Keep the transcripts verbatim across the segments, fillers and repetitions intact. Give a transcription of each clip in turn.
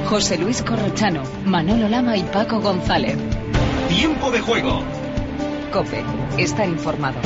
José Luis Corrochano, Manolo Lama y Paco González. Tiempo de juego. COPE. Estar informado.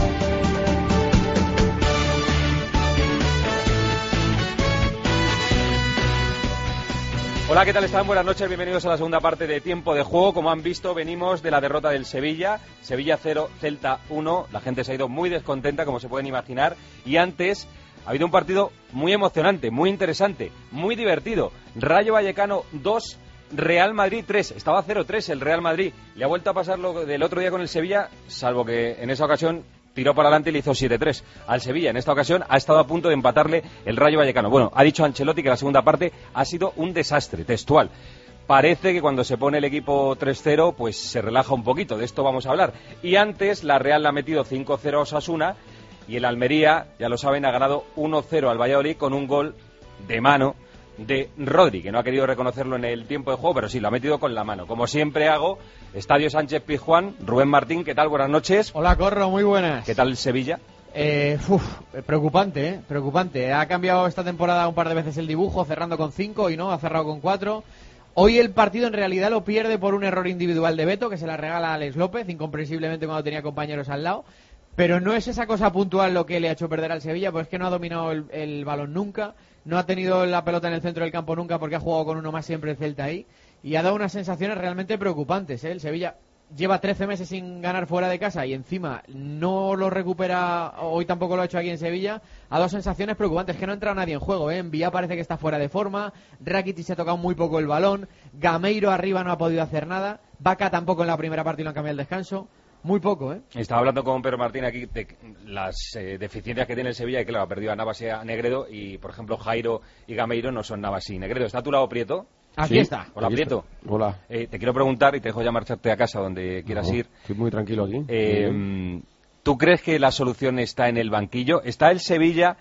Hola, ¿qué tal están? Buenas noches, bienvenidos a la segunda parte de Tiempo de Juego. Como han visto, venimos de la derrota del Sevilla, Sevilla cero, Celta uno. La gente se ha ido muy descontenta, como se pueden imaginar. Y antes ha habido un partido muy emocionante, muy interesante, muy divertido. Rayo Vallecano dos, Real Madrid tres. Estaba cero tres el Real Madrid. Le ha vuelto a pasar lo del otro día con el Sevilla, salvo que en esa ocasión tiró para adelante y le hizo siete tres al Sevilla. En esta ocasión ha estado a punto de empatarle el Rayo Vallecano. Bueno, ha dicho Ancelotti que la segunda parte ha sido un desastre, textual. Parece que cuando se pone el equipo tres cero, pues se relaja un poquito. De esto vamos a hablar. Y antes, la Real le ha metido cinco cero a Osasuna y el Almería, ya lo saben, ha ganado uno cero al Valladolid con un gol de mano de Rodri, que no ha querido reconocerlo en el tiempo de juego, pero sí, lo ha metido con la mano. Como siempre hago, Estadio Sánchez Pizjuán, Rubén Martín, ¿qué tal? Buenas noches. Hola, Corro, muy buenas. ¿Qué tal Sevilla? Eh, uf, preocupante, ¿eh? Preocupante. Ha cambiado esta temporada un par de veces el dibujo, cerrando con cinco y no, ha cerrado con cuatro. Hoy el partido en realidad lo pierde por un error individual de Beto, que se la regala a Alex López, incomprensiblemente cuando tenía compañeros al lado. Pero no es esa cosa puntual lo que le ha hecho perder al Sevilla, pues es que no ha dominado el, el balón nunca, no ha tenido la pelota en el centro del campo nunca porque ha jugado con uno más siempre el Celta ahí, y ha dado unas sensaciones realmente preocupantes, ¿eh? El Sevilla lleva trece meses sin ganar fuera de casa y encima no lo recupera, hoy tampoco lo ha hecho aquí en Sevilla. Ha dado sensaciones preocupantes, que no ha entrado nadie en juego, ¿eh? Envía parece que está fuera de forma, Rakitic se ha tocado muy poco el balón, Gameiro arriba no ha podido hacer nada, Vaca tampoco en la primera parte y lo han cambiado el descanso. Muy poco, ¿eh? Estaba hablando con Pedro Martín aquí de las eh, deficiencias que tiene el Sevilla, y claro, ha perdido a Navas y a Negredo, y por ejemplo Jairo y Gameiro no son Navas y Negredo. ¿Está a tu lado Prieto? Aquí sí, está. Hola, aquí Prieto. Está. Hola. Eh, te quiero preguntar, y te dejo ya marcharte a casa donde quieras no, ir. Estoy muy tranquilo aquí. Eh, ¿Tú crees que la solución está en el banquillo? Está el Sevilla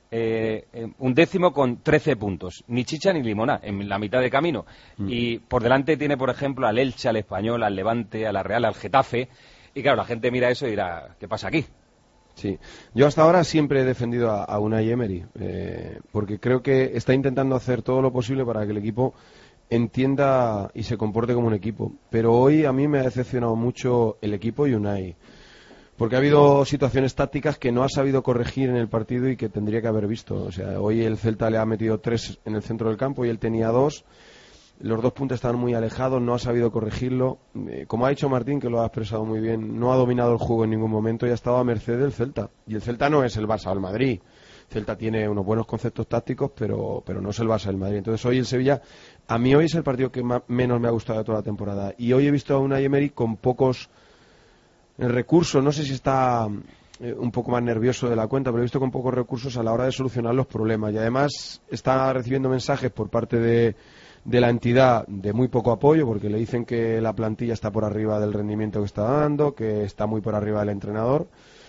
eh, un décimo con trece puntos, ni chicha ni limona, en la mitad de camino. Mm. Y por delante tiene, por ejemplo, al Elche, al Español, al Levante, a la Real, al Getafe. Y claro, la gente mira eso y dirá, ¿qué pasa aquí? Sí, yo hasta ahora siempre he defendido a, a Unai Emery, eh, porque creo que está intentando hacer todo lo posible para que el equipo entienda y se comporte como un equipo. Pero hoy a mí me ha decepcionado mucho el equipo y Unai, porque ha habido situaciones tácticas que no ha sabido corregir en el partido y que tendría que haber visto. O sea, hoy el Celta le ha metido tres en el centro del campo y él tenía dos. Los dos puntos estaban muy alejados, no ha sabido corregirlo. Eh, como ha dicho Martín, que lo ha expresado muy bien, no ha dominado el juego en ningún momento y ha estado a merced del Celta. Y el Celta no es el Barça del Madrid. El Celta tiene unos buenos conceptos tácticos, pero, pero no es el Barça del Madrid. Entonces hoy el Sevilla, a mí hoy es el partido que más, menos me ha gustado de toda la temporada. Y hoy he visto a Unai Emery con pocos eh, recursos. No sé si está eh, un poco más nervioso de la cuenta, pero he visto con pocos recursos a la hora de solucionar los problemas. Y además está recibiendo mensajes por parte de... de la entidad de muy poco apoyo, porque le dicen que la plantilla está por arriba del rendimiento que está dando, que está muy por arriba del entrenador,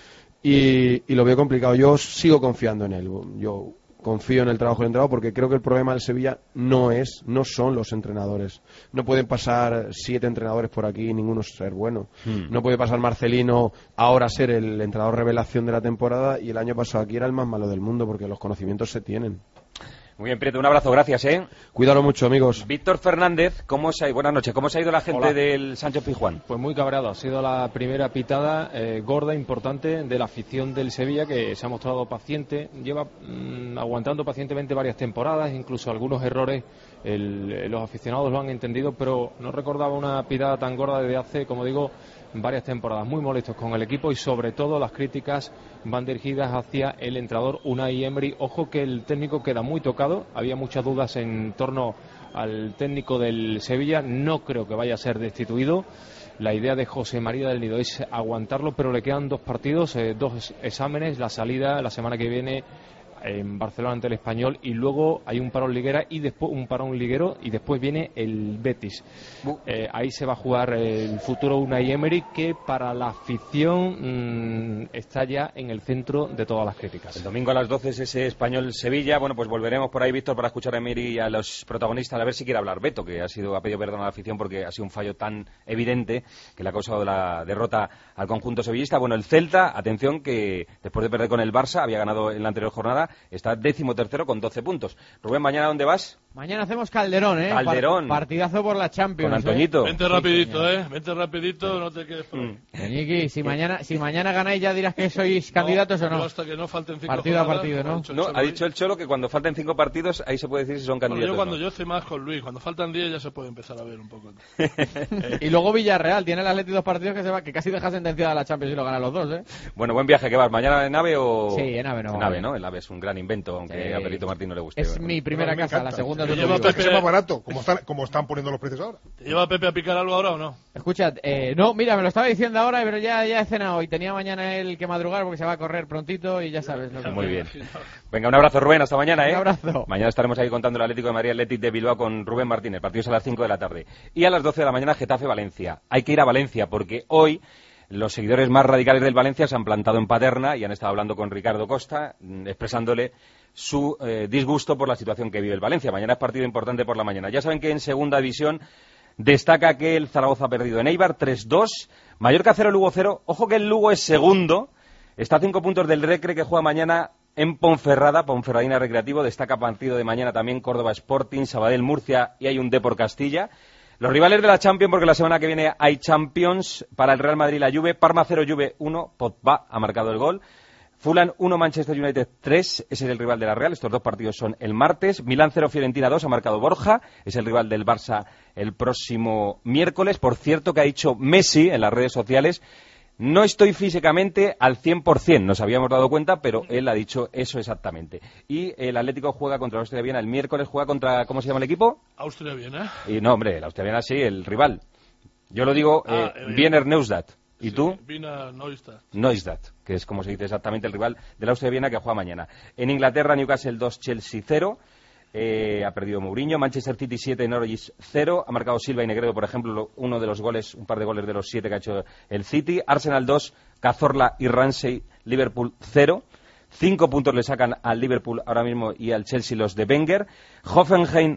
y, y lo veo complicado. Yo sigo confiando en él, yo confío en el trabajo del entrenador, porque creo que el problema del Sevilla no es, no son los entrenadores. No pueden pasar siete entrenadores por aquí y ninguno ser bueno. Hmm. No puede pasar Marcelino ahora a ser el entrenador revelación de la temporada, y el año pasado aquí era el más malo del mundo, porque los conocimientos se tienen. Muy bien, Prieto, un abrazo, gracias, ¿eh? Cuídalo mucho, amigos. Víctor Fernández, ¿cómo se ha ido? Buenas noches, ¿cómo se ha ido la gente Hola. del Sánchez Pizjuán? Pues muy cabreado, ha sido la primera pitada eh, gorda, importante, de la afición del Sevilla, que se ha mostrado paciente, lleva mmm, aguantando pacientemente varias temporadas, incluso algunos errores el, los aficionados lo han entendido, pero no recordaba una pitada tan gorda desde hace, como digo, varias temporadas. Muy molestos con el equipo, y sobre todo las críticas van dirigidas hacia el entrenador Unai Emery. Ojo que el técnico queda muy tocado, había muchas dudas en torno al técnico del Sevilla, no creo que vaya a ser destituido. La idea de José María del Nido es aguantarlo, pero le quedan dos partidos, eh, dos exámenes, la salida la semana que viene en Barcelona ante el Español, y luego hay un parón liguera y después un parón liguero y después viene el Betis. Eh, ahí se va a jugar el futuro Unai Emery, que para la afición mmm, está ya en el centro de todas las críticas. El domingo a las doce es ese Español-Sevilla. Bueno, pues volveremos por ahí, Víctor, para escuchar a Emery y a los protagonistas, a ver si quiere hablar Beto, que ha sido ha pedido perdón a la afición porque ha sido un fallo tan evidente que le ha causado la derrota al conjunto sevillista. Bueno, el Celta, atención, que después de perder con el Barça, había ganado en la anterior jornada, está décimo tercero con doce puntos. Rubén, ¿mañana dónde vas? Mañana hacemos Calderón, ¿eh? Calderón. Partidazo por la Champions. Con Antoñito. Vente Sí, rapidito, señor. ¿eh? Vente rapidito, no te quedes por ahí. Ñiqui, si mañana, si mañana ganáis ya dirás que sois candidatos no, o no. yo hasta que no falten cinco Partido a jornadas, partido, como ¿no? ha dicho el No, Cholo ha hoy. dicho el Cholo que cuando falten cinco partidos, ahí se puede decir si son Bueno, candidatos. yo cuando o no. yo estoy más con Luis, cuando faltan diez ya se puede empezar a ver un poco. Y luego Villarreal, tiene el Atleti dos partidos que se va, que casi deja sentenciada la Champions y lo gana los dos, ¿eh? Bueno, buen viaje, ¿qué vas? ¿Mañana en AVE o...? Sí, en AVE no. En AVE, ¿no? El AVE es un gran invento, aunque Sí. a Perito Martín no le guste. Es Bueno. mi primera me casa, encanta. la segunda Me es lleva donde vivo. Es que sea más barato, como están, como están poniendo los precios ahora. ¿Te lleva Pepe a picar algo ahora o no? Escucha, eh, no, mira, me lo estaba diciendo ahora, pero ya, ya he cenado y tenía mañana él que madrugar porque se va a correr prontito y ya sabes lo que Muy bien. Venga, un abrazo, Rubén, hasta mañana, ¿eh? Un abrazo. Mañana estaremos ahí contando el Atlético de Madrid Athletic de Bilbao con Rubén Martínez. Partidos a las cinco de la tarde. Y a las doce de la mañana, Getafe-Valencia. Hay que ir a Valencia porque hoy los seguidores más radicales del Valencia se han plantado en Paterna y han estado hablando con Ricardo Costa, mm, expresándole su eh, disgusto por la situación que vive el Valencia. Mañana es partido importante por la mañana. Ya saben que en segunda división destaca que el Zaragoza ha perdido en Eibar tres dos, Mallorca cero, Lugo cero. Ojo que el Lugo es segundo, está a cinco puntos del Recre que juega mañana en Ponferrada, Ponferradina Recreativo. Destaca partido de mañana también Córdoba Sporting, Sabadell Murcia y hay un Depor Castilla. Los rivales de la Champions, porque la semana que viene hay Champions para el Real Madrid y la Juve. Parma cero, Juve uno, Pogba ha marcado el gol. Fulham uno, Manchester United tres, ese es el rival de la Real, estos dos partidos son el martes. Milán cero, Fiorentina dos, ha marcado Borja, es el rival del Barça el próximo miércoles. Por cierto que ha dicho Messi en las redes sociales, no estoy físicamente al cien por cien, nos habíamos dado cuenta, pero él ha dicho eso exactamente. Y el Atlético juega contra el Austria Viena el miércoles, juega contra, ¿cómo se llama el equipo? Austria Viena. Y no, hombre, el Austria Viena sí, el rival. Yo lo digo, Ah, eh, eh, Wiener Neustadt. ¿Y Sí, tú? Vina Neustadt. Neustadt, que es como se dice exactamente el rival del Austria Viena que juega mañana. En Inglaterra, Newcastle dos, Chelsea cero. Eh, ha perdido Mourinho. Manchester City siete, Norwich cero. Ha marcado Silva y Negredo, por ejemplo, uno de los goles, un par de goles de los siete que ha hecho el City. Arsenal dos, Cazorla y Ramsey, Liverpool cero. Cinco puntos le sacan al Liverpool ahora mismo y al Chelsea los de Wenger. Hoffenheim